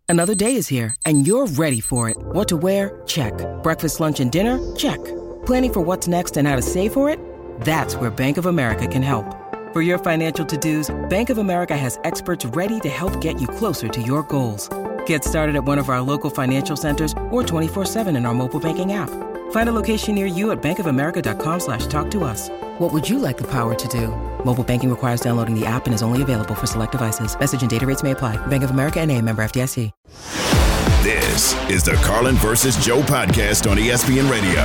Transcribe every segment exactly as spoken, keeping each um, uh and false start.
Another day is here, and you're ready for it. What to wear? Check. Breakfast, lunch, and dinner? Check. Planning for what's next and how to save for it? That's where Bank of America can help. For your financial to-dos, Bank of America has experts ready to help get you closer to your goals. Get started at one of our local financial centers or twenty-four seven in our mobile banking app. Find a location near you at bankofamerica.com slash talk to us. What would you like the power to do? Mobile banking requires downloading the app and is only available for select devices. Message and data rates may apply. Bank of America N A, member F D I C. This is the Carlin versus Joe podcast on E S P N Radio.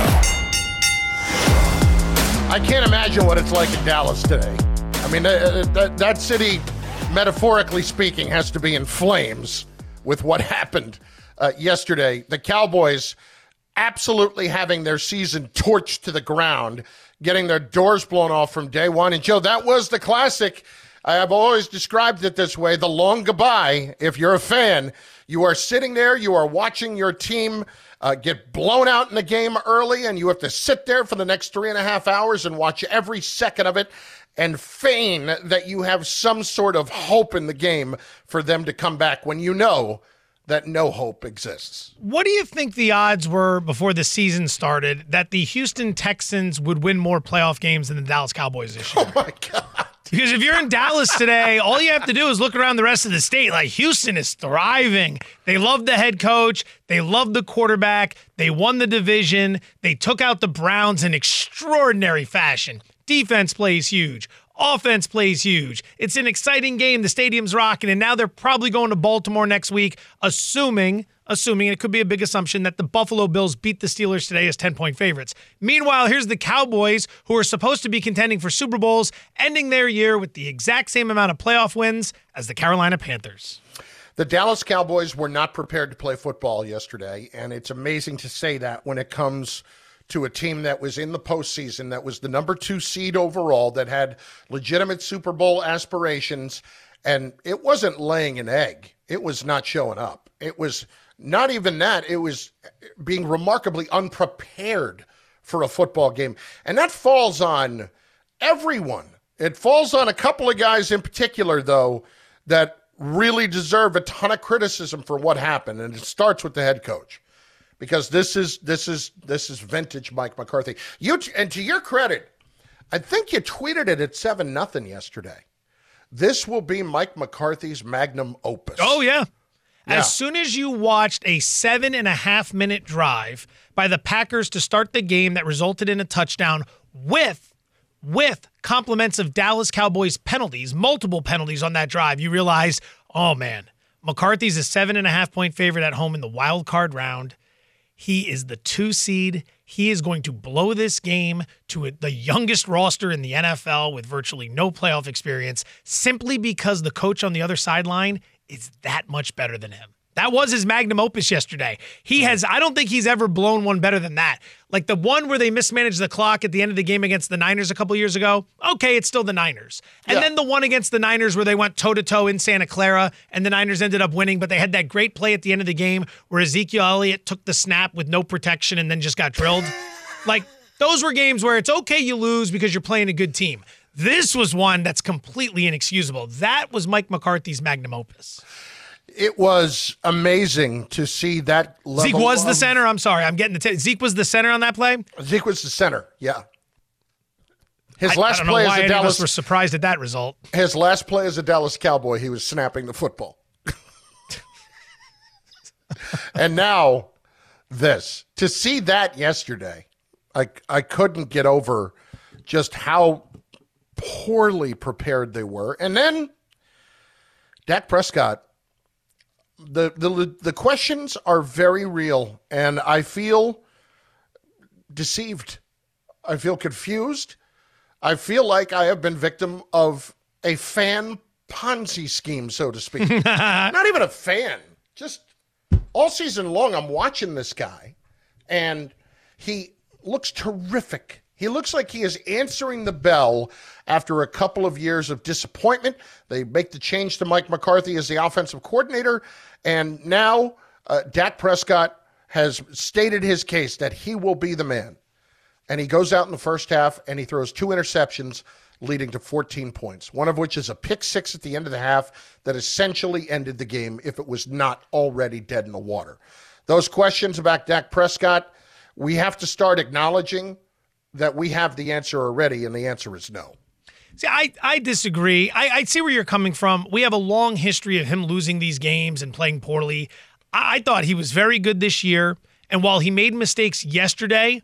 I can't imagine what it's like in Dallas today. I mean, that, that, that city, metaphorically speaking, has to be in flames with what happened uh, yesterday. The Cowboys absolutely having their season torched to the ground, getting their doors blown off from day one. And, Joe, that was the classic. I've always described it this way, the long goodbye. If you're a fan, you are sitting there, you are watching your team uh, get blown out in the game early, and you have to sit there for the next three and a half hours and watch every second of it and feign that you have some sort of hope in the game for them to come back when you know that no hope exists. What do you think the odds were before the season started that the Houston Texans would win more playoff games than the Dallas Cowboys this year? Oh, my God. Because if you're in Dallas today, all you have to do is look around the rest of the state. Like, Houston is thriving. They love the head coach. They love the quarterback. They won the division. They took out the Browns in extraordinary fashion. Defense plays huge. Offense plays huge. It's an exciting game. The stadium's rocking, and now they're probably going to Baltimore next week, assuming, assuming, and it could be a big assumption, that the Buffalo Bills beat the Steelers today as ten-point favorites. Meanwhile, here's the Cowboys, who are supposed to be contending for Super Bowls, ending their year with the exact same amount of playoff wins as the Carolina Panthers. The Dallas Cowboys were not prepared to play football yesterday, and it's amazing to say that when it comes to a team that was in the postseason, that was the number two seed overall, that had legitimate Super Bowl aspirations, and it wasn't laying an egg. It was not showing up. It was not even that. It was being remarkably unprepared for a football game. And that falls on everyone. It falls on a couple of guys in particular, though, that really deserve a ton of criticism for what happened, and it starts with the head coach. Because this is this is this is vintage Mike McCarthy. You and to your credit, I think you tweeted it at seven nothing yesterday. This will be Mike McCarthy's magnum opus. Oh yeah. yeah. As soon as you watched a seven and a half minute drive by the Packers to start the game that resulted in a touchdown with with compliments of Dallas Cowboys penalties, multiple penalties on that drive, you realize, oh man, McCarthy's a seven and a half point favorite at home in the wild card round. He is the two seed. He is going to blow this game to the youngest roster in the N F L with virtually no playoff experience simply because the coach on the other sideline is that much better than him. That was his magnum opus yesterday. He has, I don't think he's ever blown one better than that. Like the one where they mismanaged the clock at the end of the game against the Niners a couple years ago. Okay, it's still the Niners. And yeah. then the one against the Niners where they went toe-to-toe in Santa Clara and the Niners ended up winning, but they had that great play at the end of the game where Ezekiel Elliott took the snap with no protection and then just got drilled. Like, those were games where it's okay you lose because you're playing a good team. This was one that's completely inexcusable. That was Mike McCarthy's magnum opus. It was amazing to see that level. Zeke was of, the center. I'm sorry. I'm getting the t- Zeke was the center on that play. Zeke was the center. Yeah. His I, last I don't play know why as a any of Dallas us were surprised at that result. His last play as a Dallas Cowboy, he was snapping the football. And now this. To see that yesterday, I I couldn't get over just how poorly prepared they were. And then Dak Prescott, the the the questions are very real, and I feel deceived. I feel confused. I feel like I have been victim of a fan Ponzi scheme, so to speak. Not even a fan. Just all season long, I'm watching this guy, and he looks terrific. He looks like he is answering the bell after a couple of years of disappointment. They make the change to Mike McCarthy as the offensive coordinator, and now uh, Dak Prescott has stated his case that he will be the man. And he goes out in the first half, and he throws two interceptions leading to fourteen points, one of which is a pick six at the end of the half that essentially ended the game if it was not already dead in the water. Those questions about Dak Prescott, we have to start acknowledging that we have the answer already, and the answer is no. See, I, I disagree. I, I see where you're coming from. We have a long history of him losing these games and playing poorly. I, I thought he was very good this year, and while he made mistakes yesterday,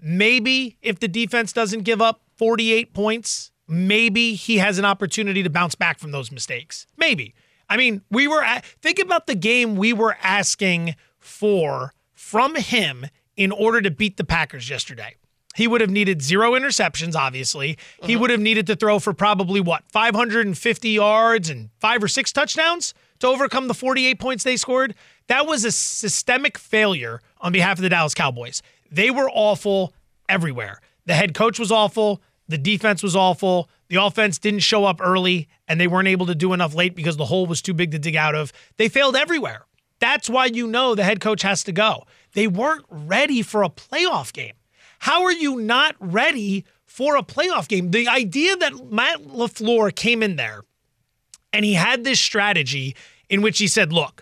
maybe if the defense doesn't give up forty-eight points, maybe he has an opportunity to bounce back from those mistakes. Maybe. I mean, we were at, think about the game we were asking for from him in order to beat the Packers yesterday. He would have needed zero interceptions, obviously. Uh-huh. He would have needed to throw for probably, what, five hundred fifty yards and five or six touchdowns to overcome the forty-eight points they scored? That was a systemic failure on behalf of the Dallas Cowboys. They were awful everywhere. The head coach was awful. The defense was awful. The offense didn't show up early, and they weren't able to do enough late because the hole was too big to dig out of. They failed everywhere. That's why you know the head coach has to go. They weren't ready for a playoff game. How are you not ready for a playoff game? The idea that Matt LaFleur came in there and he had this strategy in which he said, look,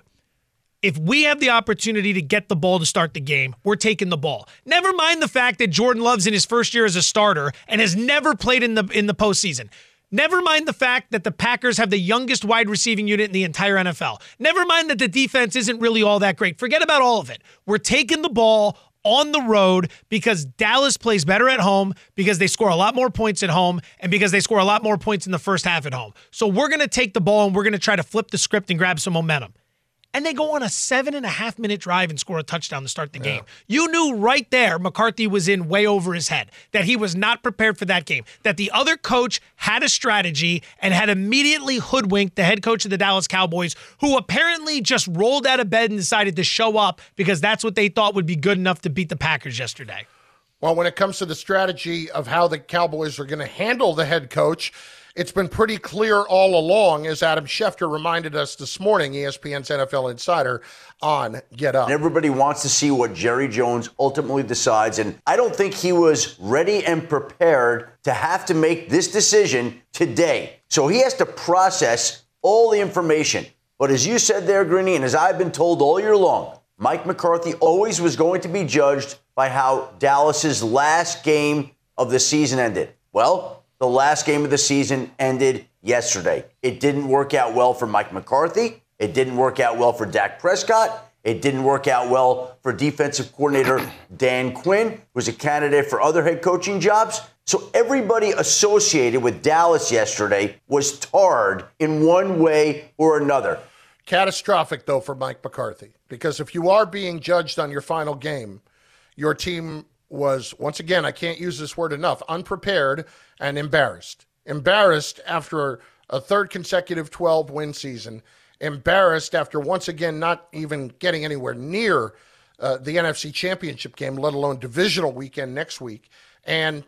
if we have the opportunity to get the ball to start the game, we're taking the ball. Never mind the fact that Jordan Love's in his first year as a starter and has never played in the in the postseason. Never mind the fact that the Packers have the youngest wide receiving unit in the entire N F L. Never mind that the defense isn't really all that great. Forget about all of it. We're taking the ball on the road because Dallas plays better at home, because they score a lot more points at home, and because they score a lot more points in the first half at home. So we're going to take the ball and we're going to try to flip the script and grab some momentum. And they go on a seven and a half minute drive and score a touchdown to start the yeah. game. You knew right there McCarthy was in way over his head, that he was not prepared for that game, that the other coach had a strategy and had immediately hoodwinked the head coach of the Dallas Cowboys, who apparently just rolled out of bed and decided to show up because that's what they thought would be good enough to beat the Packers yesterday. Well, when it comes to the strategy of how the Cowboys are going to handle the head coach, it's been pretty clear all along, as Adam Schefter reminded us this morning, E S P N's N F L Insider, on Get Up. Everybody wants to see what Jerry Jones ultimately decides, and I don't think he was ready and prepared to have to make this decision today. So he has to process all the information. But as you said there, Greeny, and as I've been told all year long, Mike McCarthy always was going to be judged by how Dallas's last game of the season ended. Well, the last game of the season ended yesterday. It didn't work out well for Mike McCarthy. It didn't work out well for Dak Prescott. It didn't work out well for defensive coordinator Dan Quinn, who was a candidate for other head coaching jobs. So everybody associated with Dallas yesterday was tarred in one way or another. Catastrophic, though, for Mike McCarthy, because if you are being judged on your final game, your team was, once again, I can't use this word enough, unprepared and embarrassed. Embarrassed after a third consecutive twelve-win season. Embarrassed after, once again, not even getting anywhere near uh, the N F C Championship game, let alone divisional weekend next week. And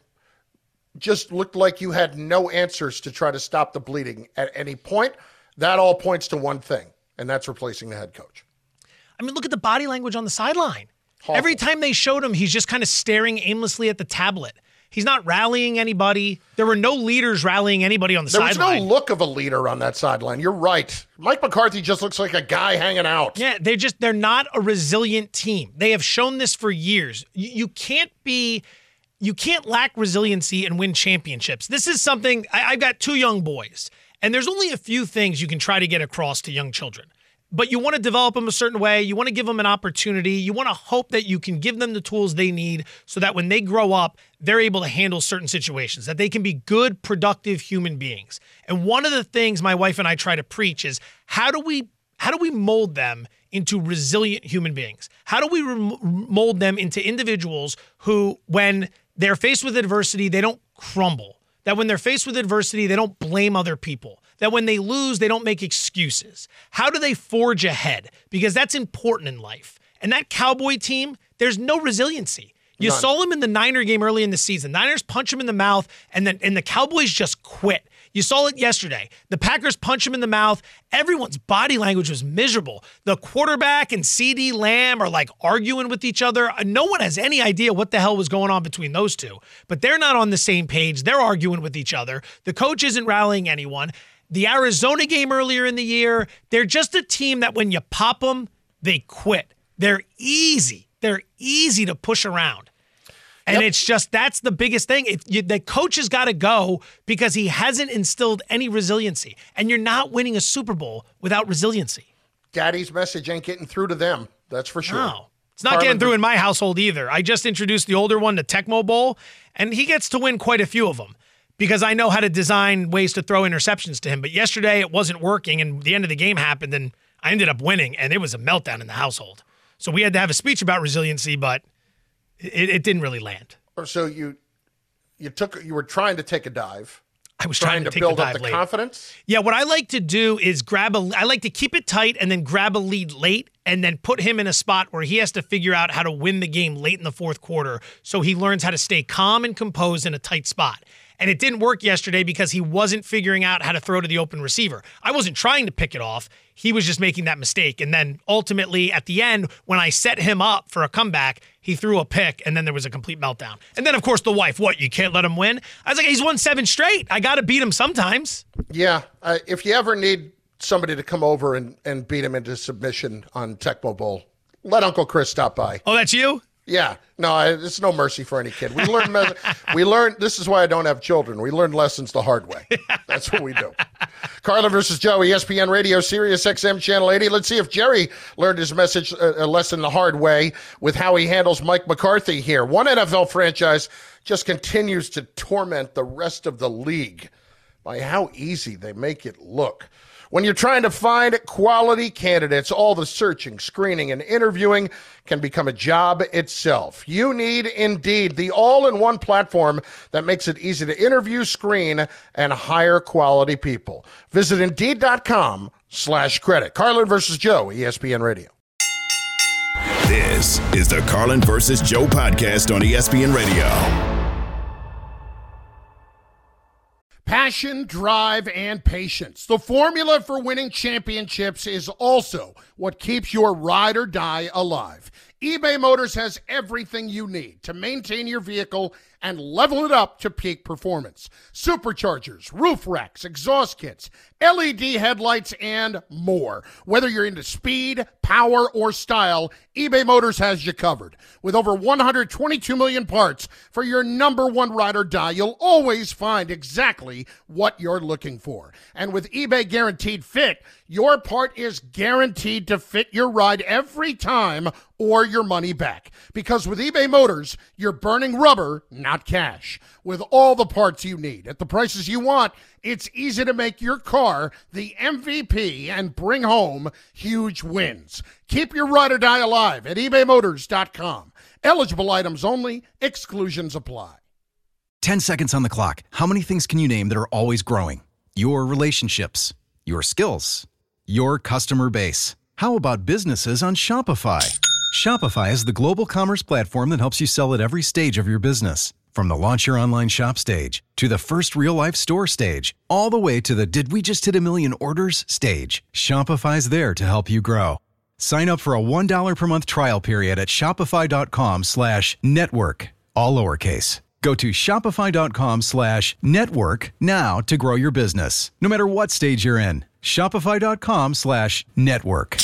just looked like you had no answers to try to stop the bleeding at any point. That all points to one thing, and that's replacing the head coach. I mean, look at the body language on the sideline. Awful. Every time they showed him, he's just kind of staring aimlessly at the tablet. He's not rallying anybody. There were no leaders rallying anybody on the there sideline. There was no look of a leader on that sideline. You're right. Mike McCarthy just looks like a guy hanging out. Yeah, they're just, they're not a resilient team. They have shown this for years. You, you can't be, you can't lack resiliency and win championships. This is something, I, I've got two young boys, and there's only a few things you can try to get across to young children. But you want to develop them a certain way. You want to give them an opportunity. You want to hope that you can give them the tools they need so that when they grow up, they're able to handle certain situations, that they can be good, productive human beings. And one of the things my wife and I try to preach is how do we how do we mold them into resilient human beings? How do we re- mold them into individuals who, when they're faced with adversity, they don't crumble? That when they're faced with adversity, they don't blame other people. That when they lose, they don't make excuses. How do they forge ahead? Because that's important in life. And that Cowboy team, there's no resiliency. You None. saw them in the Niner game early in the season. Niners punch them in the mouth, and then and the Cowboys just quit. You saw it yesterday. The Packers punch him in the mouth. Everyone's body language was miserable. The quarterback and CeeDee Lamb are like arguing with each other. No one has any idea what the hell was going on between those two, but they're not on the same page. They're arguing with each other. The coach isn't rallying anyone. The Arizona game earlier in the year, they're just a team that when you pop them, they quit. They're easy. They're easy to push around. And yep. It's just, that's the biggest thing. It, you, the coach has got to go because he hasn't instilled any resiliency. And you're not winning a Super Bowl without resiliency. Daddy's message ain't getting through to them. That's for sure. No, it's not Carlin getting through in my household either. I just introduced the older one to Tecmo Bowl, and he gets to win quite a few of them because I know how to design ways to throw interceptions to him. But yesterday it wasn't working, and the end of the game happened, and I ended up winning, and it was a meltdown in the household. So we had to have a speech about resiliency, but It, it didn't really land. So you you took you were trying to take a dive. I was trying, trying to, to take build the up dive the late. confidence. Yeah, what I like to do is grab a. I like to keep it tight and then grab a lead late, and then put him in a spot where he has to figure out how to win the game late in the fourth quarter, so he learns how to stay calm and composed in a tight spot. And it didn't work yesterday because he wasn't figuring out how to throw to the open receiver. I wasn't trying to pick it off. He was just making that mistake. And then ultimately at the end, when I set him up for a comeback, he threw a pick and then there was a complete meltdown. And then, of course, the wife, what, you can't let him win? I was like, he's won seven straight. I got to beat him sometimes. Yeah. Uh, if you ever need somebody to come over and, and beat him into submission on Tecmo Bowl, let Uncle Chris stop by. Oh, that's you? Yeah, no, I, there's no mercy for any kid. We learn, we learn. This is why I don't have children. We learn lessons the hard way. That's what we do. Carlin versus Joe, E S P N Radio, Sirius X M Channel eighty. Let's see if Jerry learned his message, uh, a lesson the hard way with how he handles Mike McCarthy here. One N F L franchise just continues to torment the rest of the league by how easy they make it look. When you're trying to find quality candidates, all the searching, screening, and interviewing can become a job itself. You need Indeed, the all-in-one platform that makes it easy to interview, screen, and hire quality people. Visit Indeed.com slash credit. Carlin versus Joe, E S P N Radio. This is the Carlin versus Joe podcast on E S P N Radio. Passion, drive, and patience. The formula for winning championships is also what keeps your ride or die alive. eBay Motors has everything you need to maintain your vehicle and level it up to peak performance. Superchargers, roof racks, exhaust kits, L E D headlights, and more. Whether you're into speed, power, or style, eBay Motors has you covered. With over one hundred twenty-two million parts for your number one ride or die, you'll always find exactly what you're looking for. And with eBay Guaranteed Fit, your part is guaranteed to fit your ride every time or your money back. Because with eBay Motors, you're burning rubber, not cash. With all the parts you need at the prices you want, it's easy to make your car the M V P and bring home huge wins. Keep your ride or die alive at ebay motors dot com. Eligible items only. Exclusions apply. Ten seconds on the clock. How many things can you name that are always growing? Your relationships, your skills, your customer base. How about businesses on Shopify? Shopify is the global commerce platform that helps you sell at every stage of your business. From the launch your online shop stage to the first real-life store stage, all the way to the did we just hit a million orders stage, Shopify's there to help you grow. Sign up for a one dollar per month trial period at shopify.com slash network, all lowercase. Go to shopify.com slash network now to grow your business, no matter what stage you're in. Shopify.com slash network.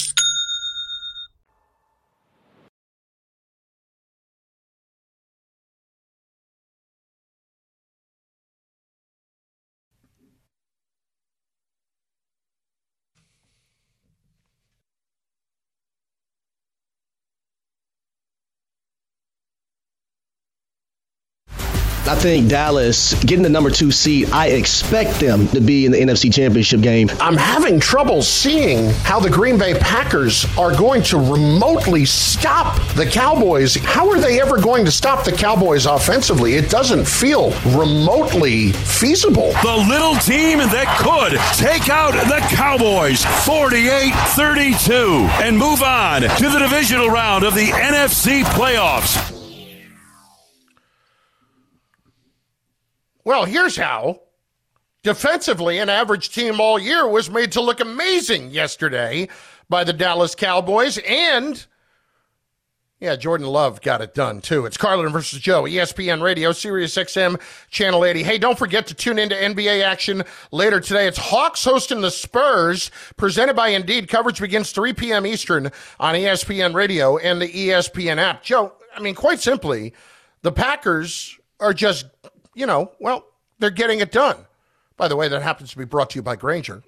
I think Dallas, getting the number two seed, I expect them to be in the N F C Championship game. I'm having trouble seeing how the Green Bay Packers are going to remotely stop the Cowboys. How are they ever going to stop the Cowboys offensively? It doesn't feel remotely feasible. The little team that could take out the Cowboys forty-eight thirty-two and move on to the divisional round of the N F C playoffs. Well, here's how. defensively, an average team all year, was made to look amazing yesterday by the Dallas Cowboys. And, yeah, Jordan Love got it done, too. It's Carlin versus Joe, E S P N Radio, Sirius X M, Channel eighty. Hey, don't forget to tune into N B A action later today. It's Hawks hosting the Spurs, presented by Indeed. Coverage begins three p.m. Eastern on E S P N Radio and the E S P N app. Joe, I mean, quite simply, the Packers are just, you know, well, they're getting it done. By the way, that happens to be brought to you by Grainger.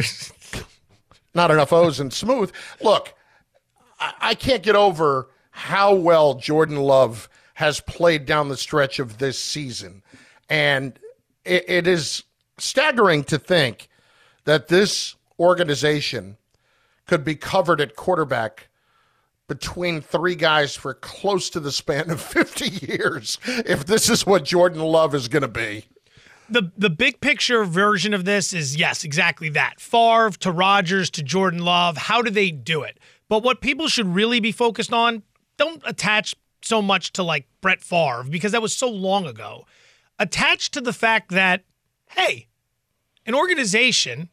Not enough O's and smooth. Look, I, I can't get over how well Jordan Love has played down the stretch of this season. And it, it is staggering to think that this organization could be covered at quarterback between three guys for close to the span of fifty years, if this is what Jordan Love is going to be. The the big picture version of this is, yes, exactly that. Favre to Rodgers to Jordan Love. How do they do it? But what people should really be focused on, don't attach so much to like Brett Favre, because that was so long ago. Attach to the fact that, hey, an organization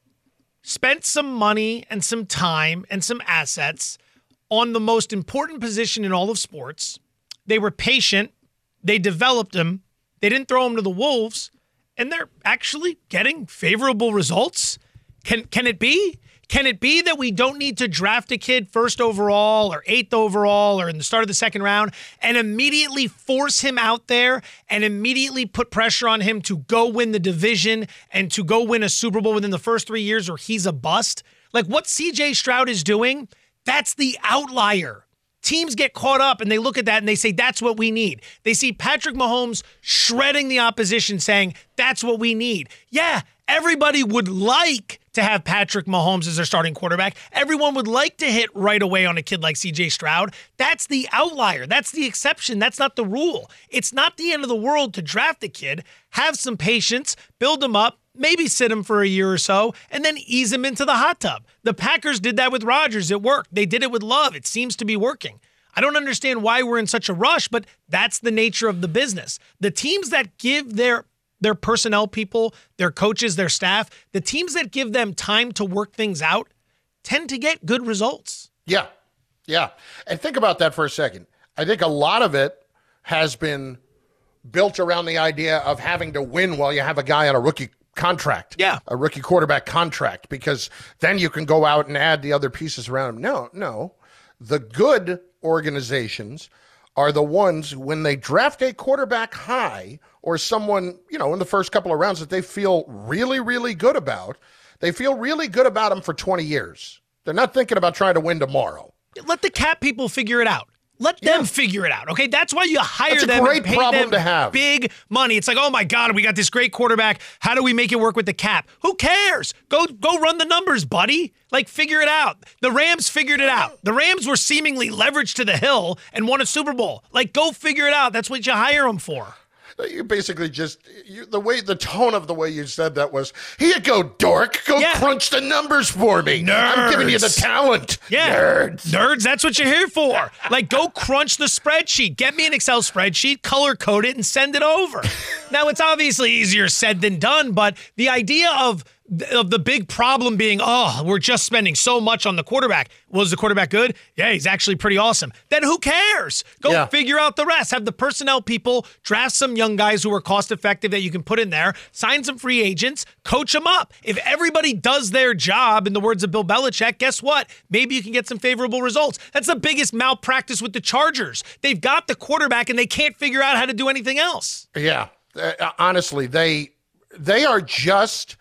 spent some money and some time and some assets on the most important position in all of sports. They were patient. They developed him. They didn't throw him to the wolves. And they're actually getting favorable results. Can can it be? Can it be that we don't need to draft a kid first overall or eighth overall or in the start of the second round and immediately force him out there and immediately put pressure on him to go win the division and to go win a Super Bowl within the first three years or he's a bust? Like what C J Stroud is doing, that's the outlier. Teams get caught up and they look at that and they say, that's what we need. They see Patrick Mahomes shredding the opposition saying, that's what we need. Yeah, everybody would like to have Patrick Mahomes as their starting quarterback. Everyone would like to hit right away on a kid like C J Stroud. That's the outlier. That's the exception. That's not the rule. It's not the end of the world to draft a kid, have some patience, build him up, maybe sit him for a year or so, and then ease him into the hot tub. The Packers did that with Rodgers. It worked. They did it with Love. It seems to be working. I don't understand why we're in such a rush, but that's the nature of the business. The teams that give their their personnel people, their coaches, their staff, the teams that give them time to work things out tend to get good results. Yeah, yeah. And think about that for a second. I think a lot of it has been built around the idea of having to win while you have a guy on a rookie contract. Yeah. A rookie quarterback contract, because then you can go out and add the other pieces around him. No, no. The good organizations are the ones when they draft a quarterback high or someone, you know, in the first couple of rounds that they feel really, really good about, they feel really good about them for twenty years. They're not thinking about trying to win tomorrow. Let the cap people figure it out. Let them Yeah. figure it out, okay? That's why you hire That's a them great and pay problem them to have. big money. It's like, oh my God, we got this great quarterback. How do we make it work with the cap? Who cares? Go go run the numbers, buddy. Like, figure it out. The Rams figured it out. The Rams were seemingly leveraged to the hill and won a Super Bowl. Like, go figure it out. That's what you hire them for. You basically just, you, the way, the tone of the way you said that was, here you go, dork. Go Yeah. crunch the numbers for me. I'm giving you the Nerds. talent. Yeah. Nerds. Nerds, that's what you're here for. Like, go crunch the spreadsheet. Get me an Excel spreadsheet, color code it, and send it over. Now, it's obviously easier said than done, but the idea of of the big problem being, oh, we're just spending so much on the quarterback. Was the quarterback good? Yeah, he's actually pretty awesome. Then who cares? Go Yeah. figure out the rest. Have the personnel people draft some young guys who are cost effective that you can put in there, sign some free agents, coach them up. If everybody does their job, in the words of Bill Belichick, guess what? Maybe you can get some favorable results. That's the biggest malpractice with the Chargers. They've got the quarterback and they can't figure out how to do anything else. Yeah. Uh, honestly, they they are just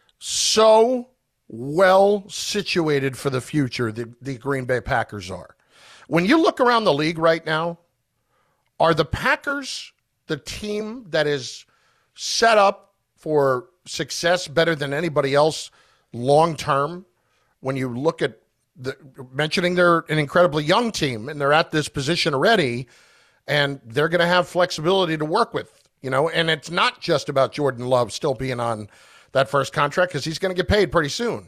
so well situated for the future, the, the Green Bay Packers are. When you look around the league right now, are the Packers the team that is set up for success better than anybody else long term? When you look at the, mentioning they're an incredibly young team and they're at this position already, and they're going to have flexibility to work with, you know, and it's not just about Jordan Love still being on that first contract, because he's going to get paid pretty soon.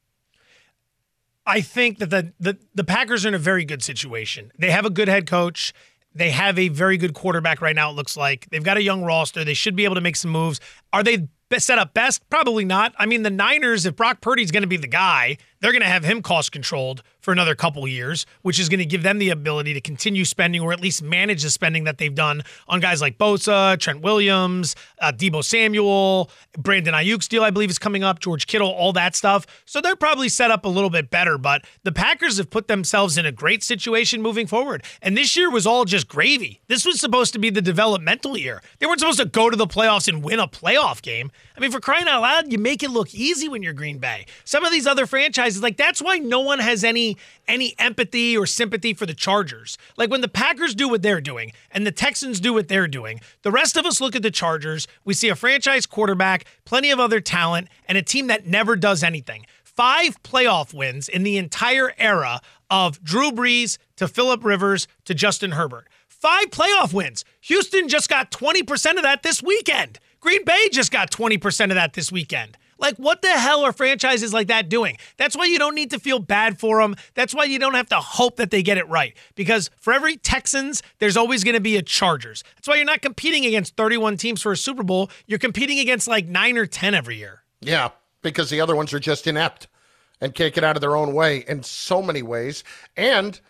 I think that the, the the Packers are in a very good situation. They have a good head coach. They have a very good quarterback right now, it looks like. They've got a young roster. They should be able to make some moves. Are they set up best? Probably not. I mean, the Niners, if Brock Purdy's going to be the guy, they're going to have him cost controlled for another couple years, which is going to give them the ability to continue spending or at least manage the spending that they've done on guys like Bosa, Trent Williams, uh, Deebo Samuel, Brandon Ayuk's deal, I believe, is coming up, George Kittle, all that stuff. So they're probably set up a little bit better, but the Packers have put themselves in a great situation moving forward. And this year was all just gravy. This was supposed to be the developmental year. They weren't supposed to go to the playoffs and win a playoff game. I mean, for crying out loud, you make it look easy when you're Green Bay. Some of these other franchises, like that's why no one has any any empathy or sympathy for the Chargers. Like when the Packers do what they're doing and the Texans do what they're doing, the rest of us look at the Chargers, we see a franchise quarterback, plenty of other talent, and a team that never does anything. Five playoff wins in the entire era of Drew Brees to Phillip Rivers to Justin Herbert. Five playoff wins. Houston just got twenty percent of that this weekend. Green Bay just got twenty percent of that this weekend. Like, what the hell are franchises like that doing? That's why you don't need to feel bad for them. That's why you don't have to hope that they get it right. Because for every Texans, there's always going to be a Chargers. That's why you're not competing against thirty-one teams for a Super Bowl. You're competing against like nine or ten every year. Yeah, because the other ones are just inept and can't get out of their own way in so many ways. And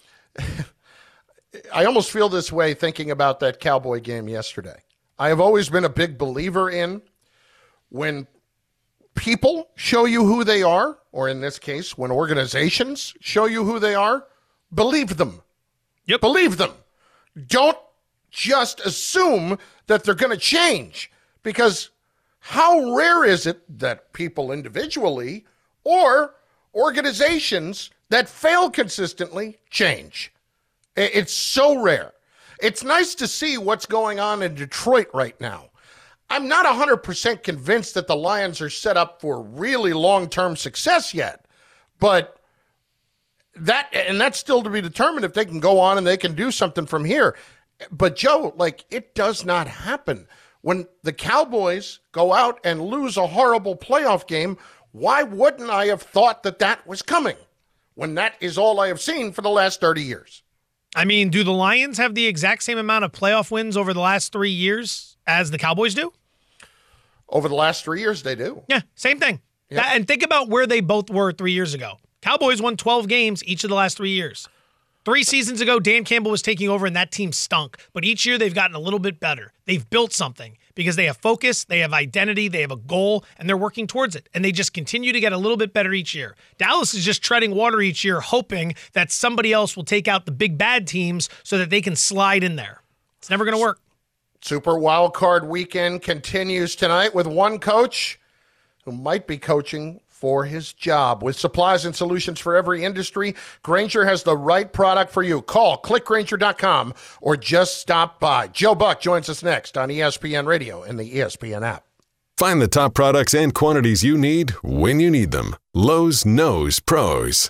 I almost feel this way thinking about that Cowboy game yesterday. I have always been a big believer in when people show you who they are, or in this case, when organizations show you who they are, believe them. Yep. Believe them. Don't just assume that they're going to change, because how rare is it that people individually or organizations that fail consistently change? It's so rare. It's nice to see what's going on in Detroit right now. I'm not one hundred percent convinced that the Lions are set up for really long-term success yet, but that, and that's still to be determined if they can go on and they can do something from here. But Joe, like, it does not happen. When the Cowboys go out and lose a horrible playoff game, why wouldn't I have thought that that was coming when that is all I have seen for the last thirty years? I mean, do the Lions have the exact same amount of playoff wins over the last three years as the Cowboys do? Over the last three years, they do. Yeah, same thing. Yep. That, and think about where they both were three years ago. Cowboys won twelve games each of the last three years. Three seasons ago, Dan Campbell was taking over and that team stunk. But each year they've gotten a little bit better. They've built something because they have focus, they have identity, they have a goal, and they're working towards it. And they just continue to get a little bit better each year. Dallas is just treading water each year, hoping that somebody else will take out the big bad teams so that they can slide in there. It's never going to work. Super Wild Card Weekend continues tonight with one coach who might be coaching for his job. With supplies and solutions for every industry, Grainger has the right product for you. Call, click Grainger dot com, or just stop by. Joe Buck joins us next on E S P N Radio and the E S P N app. Find the top products and quantities you need when you need them. Lowe's knows pros.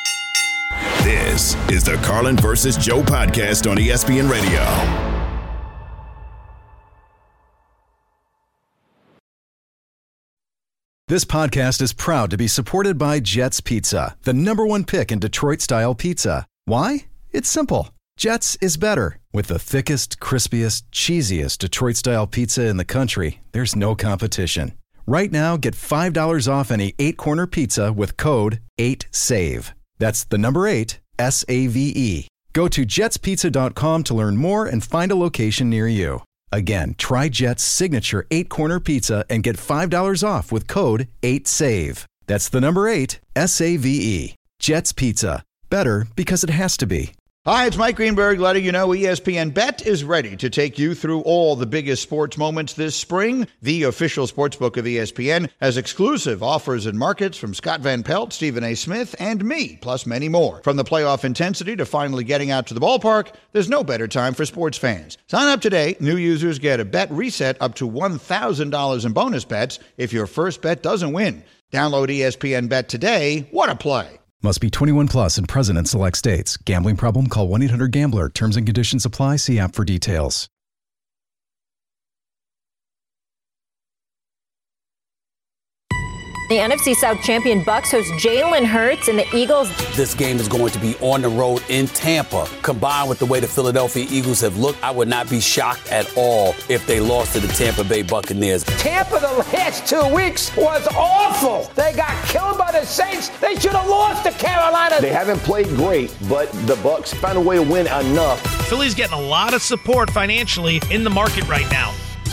This is the Carlin versus Joe podcast on E S P N Radio. This podcast is proud to be supported by Jets Pizza, the number one pick in Detroit-style pizza. Why? It's simple. Jets is better. With the thickest, crispiest, cheesiest Detroit-style pizza in the country, there's no competition. Right now, get five dollars off any eight-corner pizza with code eight save. That's the number eight, S A V E. Go to jets pizza dot com to learn more and find a location near you. Again, try Jet's signature eight-corner pizza and get five dollars off with code eight save. That's the number eight, S A V E. Jet's Pizza. Better because it has to be. Hi, it's Mike Greenberg letting you know E S P N Bet is ready to take you through all the biggest sports moments this spring. The official sportsbook of E S P N has exclusive offers and markets from Scott Van Pelt, Stephen A. Smith, and me, plus many more. From the playoff intensity to finally getting out to the ballpark, there's no better time for sports fans. Sign up today. New users get a bet reset up to one thousand dollars in bonus bets if your first bet doesn't win. Download E S P N Bet today. What a play. Must be twenty-one plus and present in select states. Gambling problem? Call one eight hundred gambler. Terms and conditions apply. See app for details. The N F C South champion Bucs host Jalen Hurts and the Eagles. This game is going to be on the road in Tampa. Combined with the way the Philadelphia Eagles have looked, I would not be shocked at all if they lost to the Tampa Bay Buccaneers. Tampa the last two weeks was awful. They got killed by the Saints. They should have lost to Carolina. They haven't played great, but the Bucs found a way to win enough. Philly's getting a lot of support financially in the market right now.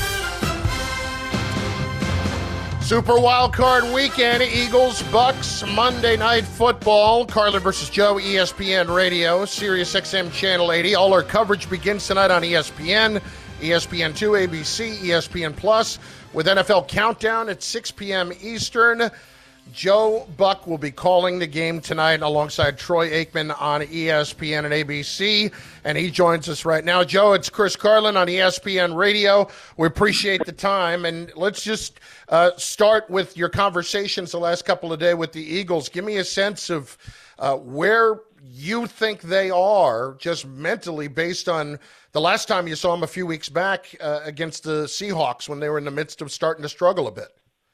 Super Wild Card Weekend, Eagles, Bucks, Monday Night Football, Carlin versus Joe, E S P N Radio, Sirius X M Channel eighty. All our coverage begins tonight on E S P N, E S P N two, A B C, E S P N Plus, with N F L Countdown at six p.m. Eastern. Joe Buck will be calling the game tonight alongside Troy Aikman on E S P N and A B C, and he joins us right now. Joe, it's Chris Carlin on E S P N Radio. We appreciate the time, and let's just uh, start with your conversations the last couple of days with the Eagles. Give me a sense of uh, where you think they are just mentally based on the last time you saw them a few weeks back uh, against the Seahawks when they were in the midst of starting to struggle a bit.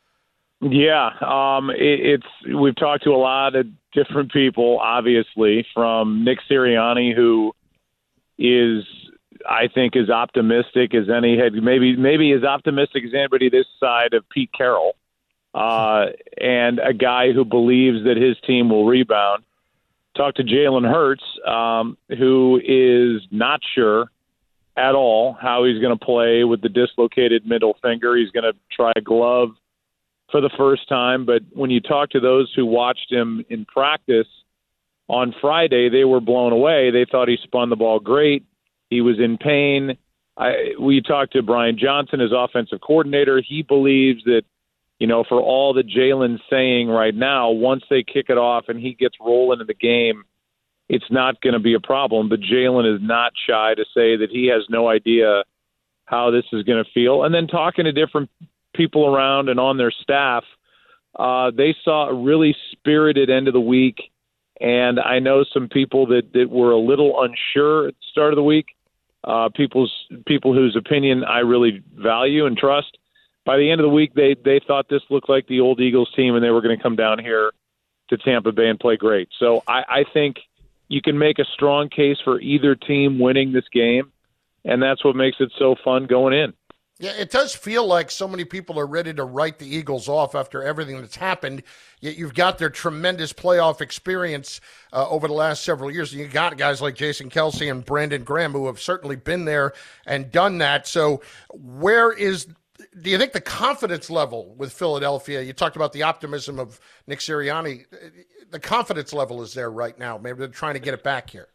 Yeah, um, it, it's we've talked to a lot of different people, obviously, from Nick Sirianni, who is, I think, as optimistic as any head, maybe maybe as optimistic as anybody this side of Pete Carroll, uh, and a guy who believes that his team will rebound. Talk to Jalen Hurts, um, who is not sure at all how he's going to play with the dislocated middle finger. He's going to try a glove for the first time, but when you talk to those who watched him in practice on Friday, they were blown away. They thought he spun the ball great. He was in pain. I, we talked to Brian Johnson, his offensive coordinator. He believes that, you know, for all that Jalen's saying right now, once they kick it off and he gets rolling in the game, it's not going to be a problem. But Jalen is not shy to say that he has no idea how this is going to feel. And then talking to different people around and on their staff, uh, they saw a really spirited end of the week. And I know some people that, that were a little unsure at the start of the week, uh, people's people whose opinion I really value and trust. By the end of the week, they, they thought this looked like the old Eagles team, and they were going to come down here to Tampa Bay and play great. So I, I think you can make a strong case for either team winning this game, and that's what makes it so fun going in. Yeah, it does feel like so many people are ready to write the Eagles off after everything that's happened, yet you've got their tremendous playoff experience uh, over the last several years. And you got guys like Jason Kelce and Brandon Graham who have certainly been there and done that. So where is – do you think the confidence level with Philadelphia – you talked about the optimism of Nick Sirianni. The confidence level is there right now. Maybe they're trying to get it back here.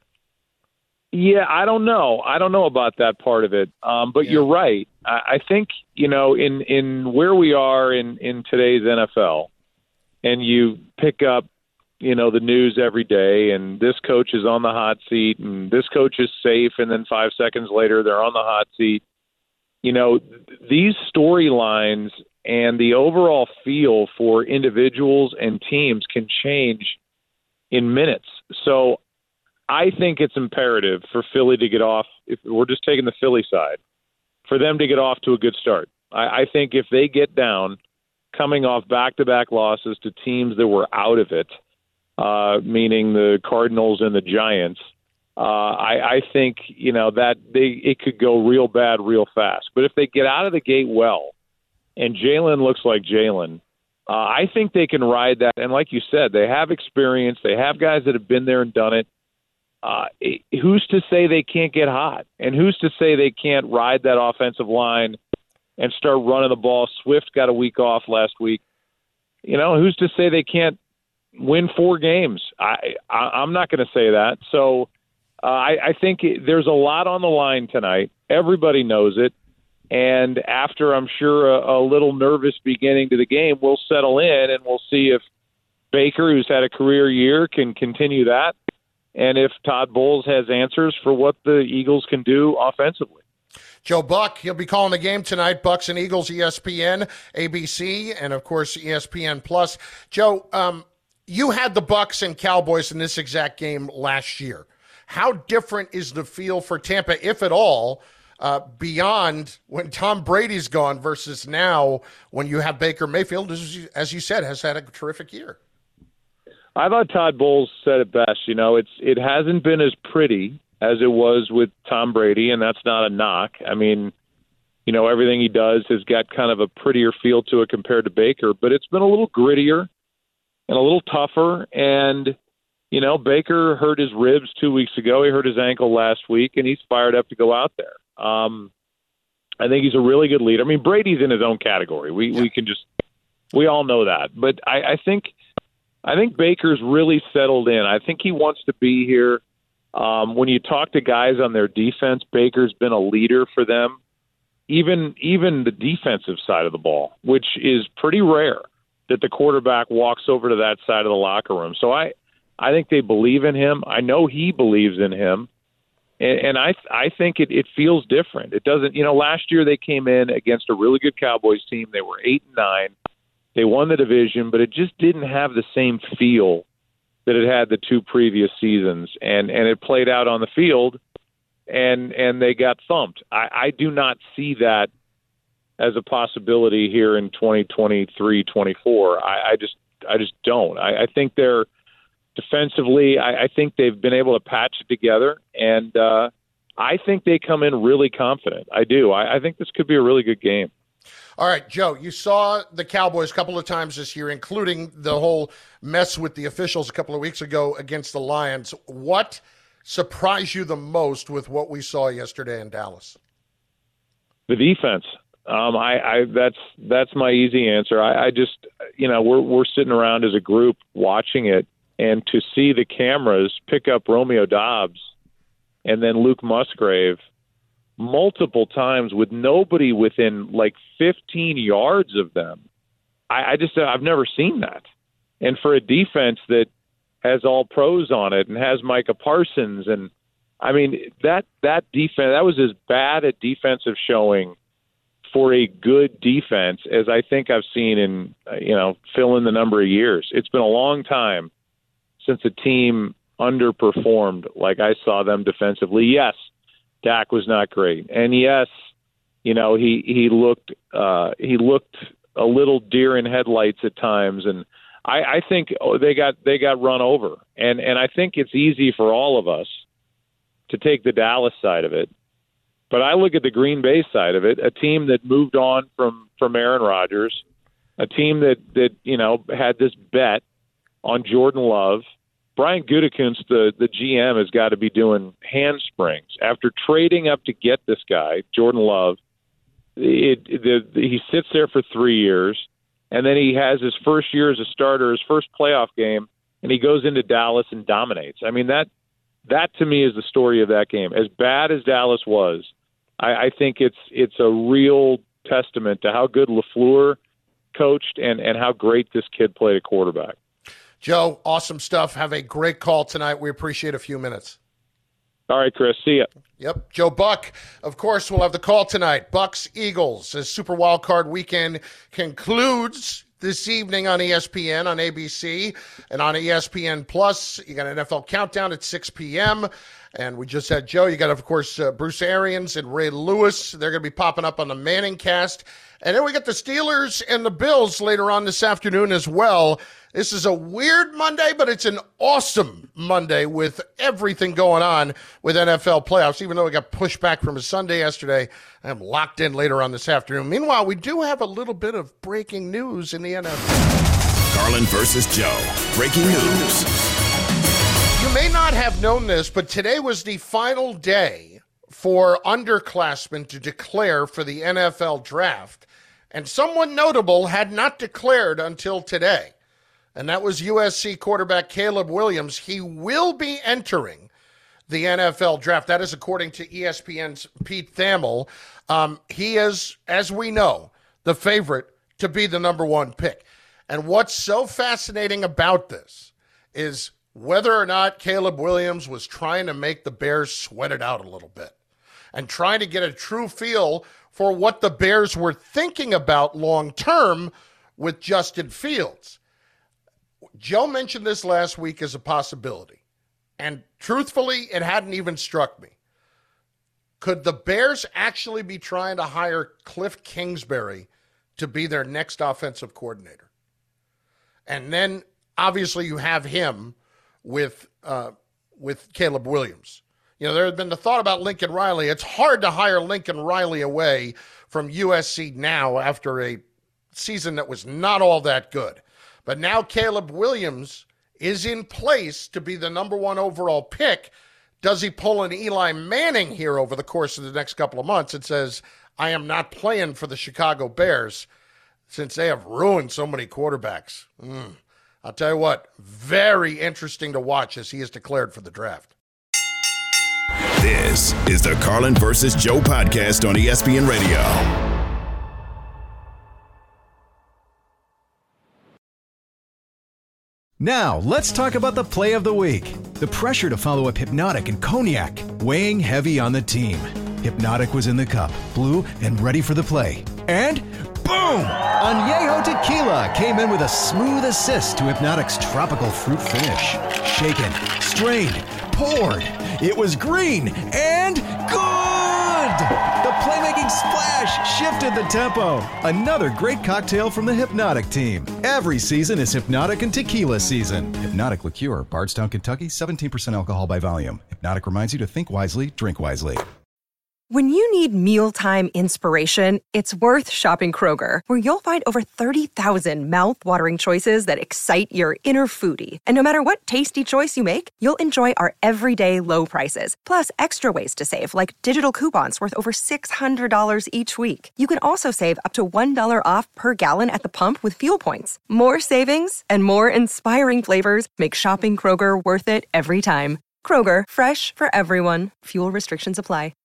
Yeah, I don't know. I don't know about that part of it. Um, but yeah. You're right. I, I think, you know, in, in where we are in, in today's N F L, and you pick up, you know, the news every day, and this coach is on the hot seat, and this coach is safe, and then five seconds later they're on the hot seat. You know, these storylines and the overall feel for individuals and teams can change in minutes. So I think it's imperative for Philly to get off, if we're just taking the Philly side, for them to get off to a good start. I, I think if they get down, coming off back-to-back losses to teams that were out of it, uh, meaning the Cardinals and the Giants, uh, I, I think, you know, that they it could go real bad real fast. But if they get out of the gate well, and Jalen looks like Jalen, uh, I think they can ride that. And like you said, they have experience. They have guys that have been there and done it. Uh, who's to say they can't get hot? And who's to say they can't ride that offensive line and start running the ball? Swift got a week off last week. You know, who's to say they can't win four games? I, I, I'm not going to say that. So uh, I, I think there's a lot on the line tonight. Everybody knows it. And after, I'm sure, a, a little nervous beginning to the game, we'll settle in and we'll see if Baker, who's had a career year, can continue that. And if Todd Bowles has answers for what the Eagles can do offensively. Joe Buck, he'll be calling the game tonight. Bucks and Eagles, E S P N, A B C, and, of course, E S P N Plus. Joe, um, you had the Bucks and Cowboys in this exact game last year. How different is the feel for Tampa, if at all, uh, beyond when Tom Brady's gone versus now when you have Baker Mayfield, as you, as you said, has had a terrific year. I thought Todd Bowles said it best. You know, it's it hasn't been as pretty as it was with Tom Brady, and that's not a knock. I mean, you know, everything he does has got kind of a prettier feel to it compared to Baker, but it's been a little grittier and a little tougher. And, you know, Baker hurt his ribs two weeks ago. He hurt his ankle last week, and he's fired up to go out there. Um, I think he's a really good leader. I mean, Brady's in his own category. We we can just we all know that. But I, I think I think Baker's really settled in. I think he wants to be here. Um, when you talk to guys on their defense, Baker's been a leader for them. Even even the defensive side of the ball, which is pretty rare that the quarterback walks over to that side of the locker room. So I, I think they believe in him. I know he believes in him. And, and I I think it, it feels different. It doesn't, you know, last year they came in against a really good Cowboys team. They were eight and nine. They won the division, but it just didn't have the same feel that it had the two previous seasons. And, and it played out on the field, and and they got thumped. I, I do not see that as a possibility here in twenty twenty-three twenty-four. I, I just I just don't. I, I think they're defensively, I, I think they've been able to patch it together, and uh, I think they come in really confident. I do. I, I think this could be a really good game. All right, Joe, you saw the Cowboys a couple of times this year, including the whole mess with the officials a couple of weeks ago against the Lions. What surprised you the most with what we saw yesterday in Dallas? The defense. Um, I, I that's that's my easy answer. I, I just, you know, we're we're sitting around as a group watching it, and to see the cameras pick up Romeo Doubs and then Luke Musgrave multiple times with nobody within like fifteen yards of them, I, I just I've never seen that. And for a defense that has all pros on it and has Micah Parsons, and I mean that that defense that was as bad a defensive showing for a good defense as I think I've seen in, you know, fill in the number of years. It's been a long time since a team underperformed like I saw them defensively. Yes, Dak was not great, and yes, you know, he he looked uh, he looked a little deer in headlights at times, and I, I think oh, they got they got run over, and and I think it's easy for all of us to take the Dallas side of it. But I look at the Green Bay side of it, a team that moved on from, from Aaron Rodgers, a team that, that, you know, had this bet on Jordan Love. Brian Gutekunst, the, the G M, has got to be doing handsprings. After trading up to get this guy, Jordan Love, it, it, the, he sits there for three years, and then he has his first year as a starter, his first playoff game, and he goes into Dallas and dominates. I mean, that that to me is the story of that game. As bad as Dallas was, I, I think it's it's a real testament to how good LaFleur coached and, and how great this kid played at quarterback. Joe, awesome stuff. Have a great call tonight. We appreciate a few minutes. All right, Chris. See ya. Yep. Joe Buck, of course, will have the call tonight. Bucks Eagles as Super Wild Card Weekend concludes this evening on E S P N, on A B C, and on E S P N Plus. You got an N F L Countdown at six p.m., and we just had Joe. You got, of course, uh, Bruce Arians and Ray Lewis. They're going to be popping up on the Manning Cast. And then we got the Steelers and the Bills later on this afternoon as well. This is a weird Monday, but it's an awesome Monday with everything going on with N F L playoffs. Even though we got pushed back from a Sunday yesterday, I'm locked in later on this afternoon. Meanwhile, we do have a little bit of breaking news in the N F L. Carlin versus Joe. Breaking news. You may not have known this, but today was the final day for underclassmen to declare for the N F L draft. And someone notable had not declared until today. And that was U S C quarterback Caleb Williams. He will be entering the N F L draft. That is according to E S P N's Pete Thamel. Um, he is, as we know, the favorite to be the number one pick. And what's so fascinating about this is whether or not Caleb Williams was trying to make the Bears sweat it out a little bit and trying to get a true feel for what the Bears were thinking about long-term with Justin Fields. Joe mentioned this last week as a possibility, and truthfully, it hadn't even struck me. Could the Bears actually be trying to hire Cliff Kingsbury to be their next offensive coordinator? And then, obviously, you have him with uh, with Caleb Williams. You know, there had been the thought about Lincoln Riley. It's hard to hire Lincoln Riley away from U S C now after a season that was not all that good. But now Caleb Williams is in place to be the number one overall pick. Does he pull an Eli Manning here over the course of the next couple of months and says, I am not playing for the Chicago Bears since they have ruined so many quarterbacks? Mm. I'll tell you what, very interesting to watch as he is declared for the draft. This is the Carlin versus Joe podcast on E S P N Radio. Now, let's talk about the play of the week. The pressure to follow up Hypnotic and Cognac, weighing heavy on the team. Hypnotic was in the cup, blue, and ready for the play. And boom! Añejo Tequila came in with a smooth assist to Hypnotic's tropical fruit finish. Shaken, strained, poured. It was green and good! The playmaking splash shifted the tempo. Another great cocktail from the Hypnotic team. Every season is Hypnotic and Tequila season. Hypnotic Liqueur, Bardstown, Kentucky, seventeen percent alcohol by volume. Hypnotic reminds you to think wisely, drink wisely. When you need mealtime inspiration, it's worth shopping Kroger, where you'll find over thirty thousand mouth-watering choices that excite your inner foodie. And no matter what tasty choice you make, you'll enjoy our everyday low prices, plus extra ways to save, like digital coupons worth over six hundred dollars each week. You can also save up to one dollar off per gallon at the pump with fuel points. More savings and more inspiring flavors make shopping Kroger worth it every time. Kroger, fresh for everyone. Fuel restrictions apply.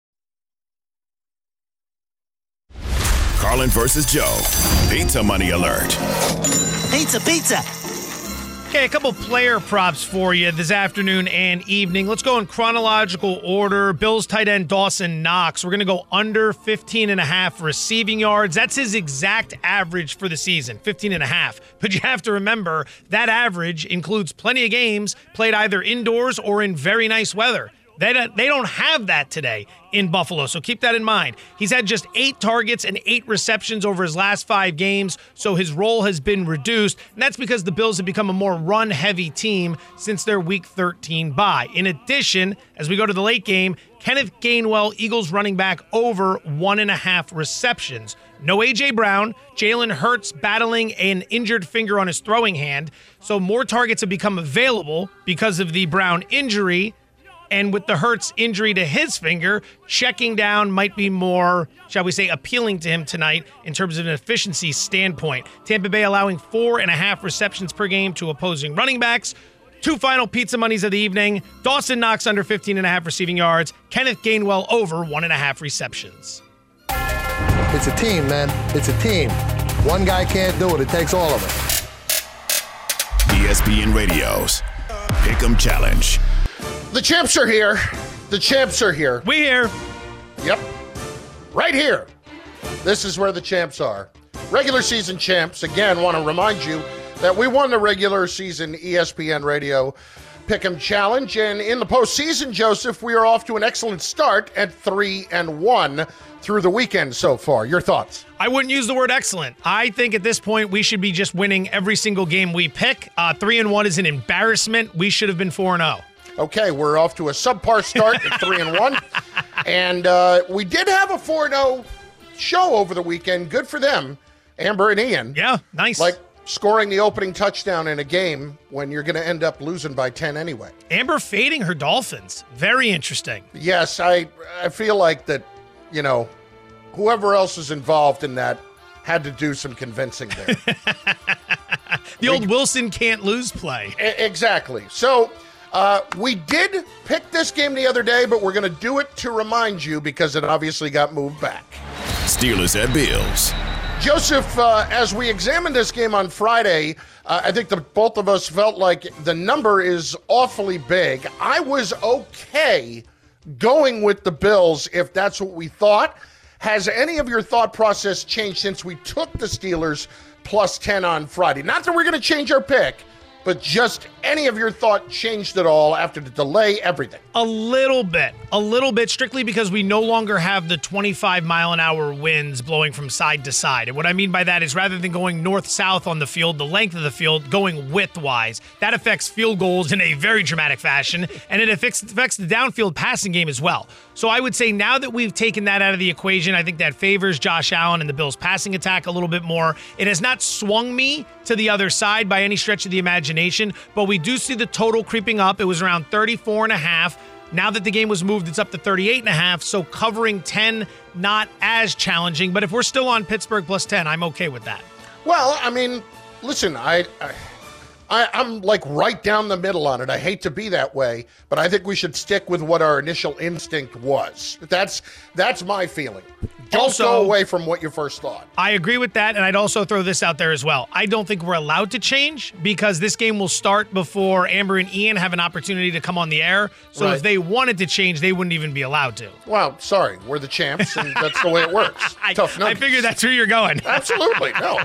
Carlin versus Joe. Pizza money alert. Pizza, pizza. Okay, a couple player props for you this afternoon and evening. Let's go in chronological order. Bills tight end Dawson Knox. We're going to go under fifteen and a half receiving yards. That's his exact average for the season, fifteen and a half. But you have to remember that average includes plenty of games played either indoors or in very nice weather. They don't, they don't have that today in Buffalo, so keep that in mind. He's had just eight targets and eight receptions over his last five games, so his role has been reduced, and that's because the Bills have become a more run-heavy team since their Week thirteen bye. In addition, as we go to the late game, Kenneth Gainwell, Eagles running back, over one and a half receptions. No A J. Brown, Jalen Hurts battling an injured finger on his throwing hand, so more targets have become available because of the Brown injury. And with the Hurts injury to his finger, checking down might be more, shall we say, appealing to him tonight in terms of an efficiency standpoint. Tampa Bay allowing four and a half receptions per game to opposing running backs. Two final pizza monies of the evening. Dawson Knox under fifteen and a half receiving yards. Kenneth Gainwell over one and a half receptions. It's a team, man. It's a team. One guy can't do it. It takes all of it. E S P N Radio's Pick'em Challenge. The champs are here. The champs are here. We here. Yep. Right here. This is where the champs are. Regular season champs. Again, want to remind you that we won the regular season E S P N Radio Pick'em Challenge. And in the postseason, Joseph, we are off to an excellent start at three and one through the weekend so far. Your thoughts? I wouldn't use the word excellent. I think at this point we should be just winning every single game we pick. Uh, three and one is an embarrassment. We should have been four and oh. Okay, we're off to a subpar start at three and one, and uh, we did have a four and oh show over the weekend. Good for them, Amber and Ian. Yeah, nice. Like scoring the opening touchdown in a game when you're going to end up losing by ten anyway. Amber fading her Dolphins. Very interesting. Yes, I I feel like that. You know, whoever else is involved in that had to do some convincing there. The old Wilson can't lose play. Exactly. So. Uh, we did pick this game the other day, but we're going to do it to remind you because it obviously got moved back. Steelers at Bills. Joseph, uh, as we examined this game on Friday, uh, I think the both of us felt like the number is awfully big. I was okay going with the Bills if that's what we thought. Has any of your thought process changed since we took the Steelers plus ten on Friday? Not that we're going to change our pick, but just any of your thought changed at all after the delay, everything? A little bit. A little bit, strictly because we no longer have the twenty-five mile an hour winds blowing from side to side. And what I mean by that is rather than going north-south on the field, the length of the field, going width-wise. That affects field goals in a very dramatic fashion, and it affects, affects the downfield passing game as well. So I would say now that we've taken that out of the equation, I think that favors Josh Allen and the Bills' passing attack a little bit more. It has not swung me to the other side by any stretch of the imagination, but we do see the total creeping up. It was around thirty-four and a half. Now that the game was moved, it's up to thirty-eight and a half, so covering ten, not as challenging. But if we're still on Pittsburgh plus ten, I'm okay with that. Well, I mean, listen, I, I, I, I'm like right down the middle on it. I hate to be that way, but I think we should stick with what our initial instinct was. That's that's my feeling. Don't Also, go away from what you first thought. I agree with that, and I'd also throw this out there as well. I don't think we're allowed to change because this game will start before Amber and Ian have an opportunity to come on the air. So Right. if they wanted to change, they wouldn't even be allowed to. Well, sorry, we're the champs, and that's the way it works. I, Tough I nuggets. figured that's where you're going. Absolutely, no.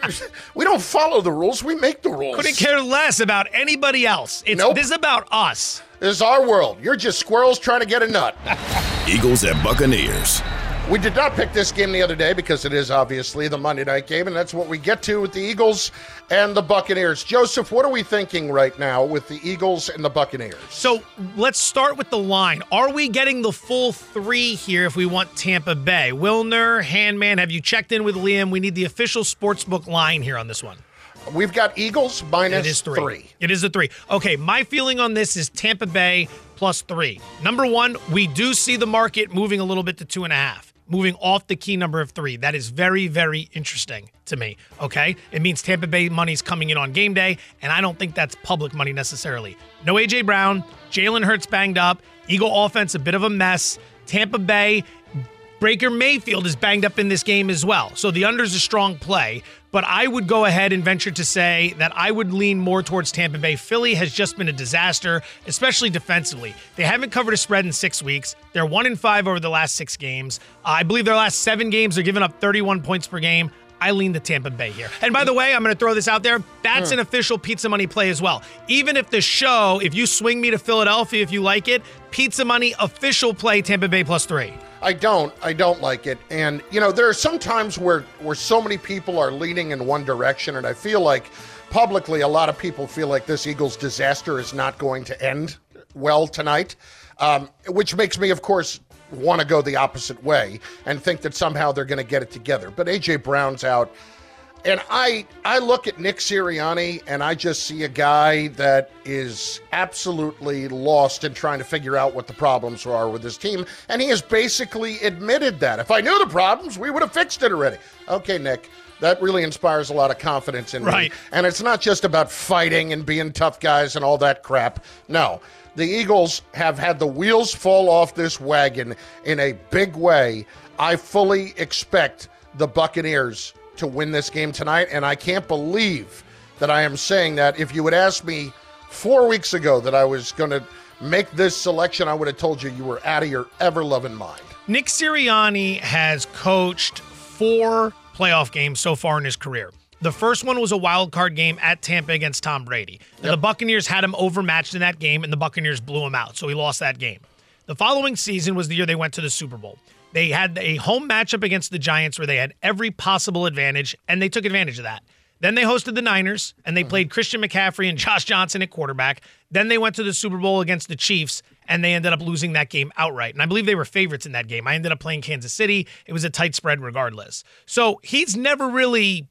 We don't follow the rules, we make the rules. Couldn't care less about anybody else. It's, Nope. This is about us. This is our world. You're just squirrels trying to get a nut. Eagles at Buccaneers. We did not pick this game the other day because it is obviously the Monday night game, and that's what we get to with the Eagles and the Buccaneers. Joseph, what are we thinking right now with the Eagles and the Buccaneers? So let's start with the line. Are we getting the full three here if we want Tampa Bay? Wilner, Handman, have you checked in with Liam? We need the official sportsbook line here on this one. We've got Eagles minus It is three. three. It is a three. Okay, my feeling on this is Tampa Bay plus three. Number one, we do see the market moving a little bit to two and a half, moving off the key number of three. That is very, very interesting to me, okay? It means Tampa Bay money's coming in on game day, and I don't think that's public money necessarily. No A J. Brown, Jalen Hurts banged up, Eagle offense a bit of a mess, Tampa Bay, Baker Mayfield is banged up in this game as well. So the under's a strong play, but I would go ahead and venture to say that I would lean more towards Tampa Bay. Philly has just been a disaster, especially defensively. They haven't covered a spread in six weeks. They're one and five over the last six games. Uh, I believe their last seven games, they're giving up thirty-one points per game. I lean to Tampa Bay here. And by the way, I'm going to throw this out there. That's Hmm. an official pizza money play as well. Even if the show, if you swing me to Philadelphia, if you like it, pizza money official play Tampa Bay plus three. I don't. I don't like it. And, you know, there are some times where, where so many people are leaning in one direction, and I feel like publicly a lot of people feel like this Eagles disaster is not going to end well tonight, um, which makes me, of course, want to go the opposite way and think that somehow they're going to get it together. But A J. Brown's out. And I I look at Nick Sirianni, and I just see a guy that is absolutely lost in trying to figure out what the problems are with his team. And he has basically admitted that. If I knew the problems, we would have fixed it already. Okay, Nick, that really inspires a lot of confidence in Right. me. And it's not just about fighting and being tough guys and all that crap. No. The Eagles have had the wheels fall off this wagon in a big way. I fully expect the Buccaneers to win this game tonight, and I can't believe that I am saying that. If you had asked me four weeks ago that I was going to make this selection, I would have told you you were out of your ever-loving mind. Nick Sirianni has coached four playoff games so far in his career. The first one was a wild card game at Tampa against Tom Brady. Now, the Buccaneers had him overmatched in that game, and the Buccaneers blew him out, so he lost that game. The following season was the year they went to the Super Bowl. They had a home matchup against the Giants where they had every possible advantage, and they took advantage of that. Then they hosted the Niners, and they played Christian McCaffrey and Josh Johnson at quarterback. Then they went to the Super Bowl against the Chiefs, and they ended up losing that game outright. And I believe they were favorites in that game. I ended up playing Kansas City. It was a tight spread regardless. So he's never really,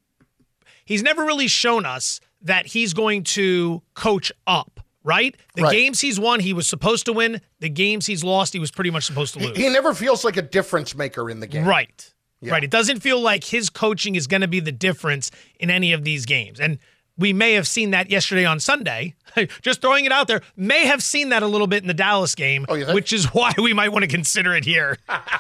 he's never really shown us that he's going to coach up. Right? The Right. games he's won, he was supposed to win. The games he's lost, he was pretty much supposed to lose. He never feels like a difference maker in the game. Right. Yeah. Right. It doesn't feel like his coaching is going to be the difference in any of these games. And we may have seen that yesterday on Sunday. Just throwing it out there. May have seen that a little bit in the Dallas game, Oh, you think? which is why we might want to consider it here.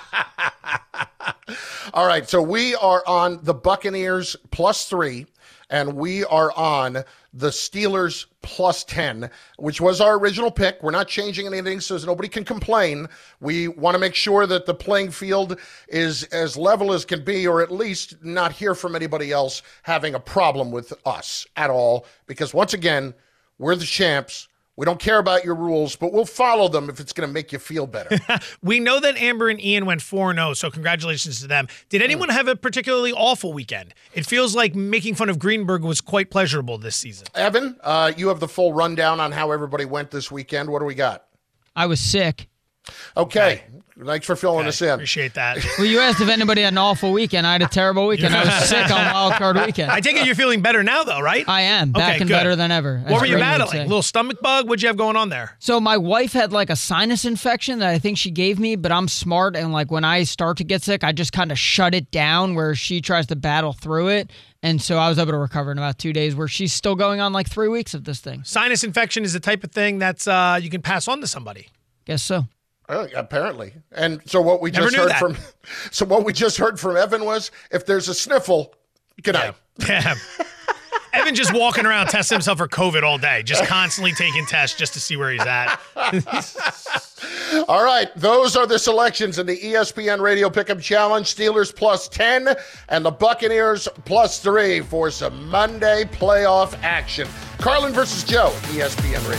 All right, so we are on the Buccaneers plus three, and we are on the Steelers plus ten, which was our original pick. We're not changing anything so nobody can complain. We want to make sure that the playing field is as level as can be, or at least not hear from anybody else having a problem with us at all. Because once again, we're the champs. We don't care about your rules, but we'll follow them if it's going to make you feel better. We know that Amber and Ian went four and oh, so congratulations to them. Did anyone have a particularly awful weekend? It feels like making fun of Greenberg was quite pleasurable this season. Evan, uh, you have the full rundown on how everybody went this weekend. What do we got? I was sick. Okay. Thanks for filling Okay, us in. Appreciate that. Well, you asked if anybody had an awful weekend. I had a terrible weekend. I was sick on Wild Card Weekend. I take it you're feeling better now, though, right? I am. Back Okay, and good. better than ever. What as were you Greg would battling? say. A little stomach bug? What'd you have going on there? So my wife had like a sinus infection that I think she gave me, but I'm smart, and like when I start to get sick, I just kind of shut it down where she tries to battle through it. And so I was able to recover in about two days where she's still going on like three weeks of this thing. Sinus infection is the type of thing that's uh, you can pass on to somebody. Guess so. Oh, apparently. And so what we Never just knew heard that. from so what we just heard from Evan was if there's a sniffle, good night. Yeah. Evan just walking around testing himself for COVID all day, just constantly taking tests just to see where he's at. All right, those are the selections in the E S P N Radio Pick'em Challenge. Steelers plus ten and the Buccaneers plus three for some Monday playoff action. Carlin versus Joe, E S P N Radio.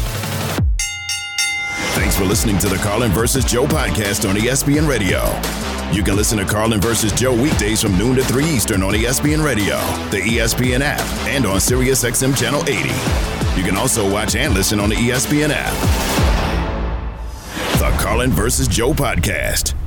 Thanks for listening to the Carlin versus Joe podcast on E S P N Radio. You can listen to Carlin versus Joe weekdays from noon to three Eastern on E S P N Radio, the E S P N app, and on Sirius X M Channel eighty. You can also watch and listen on the E S P N app. The Carlin versus Joe podcast.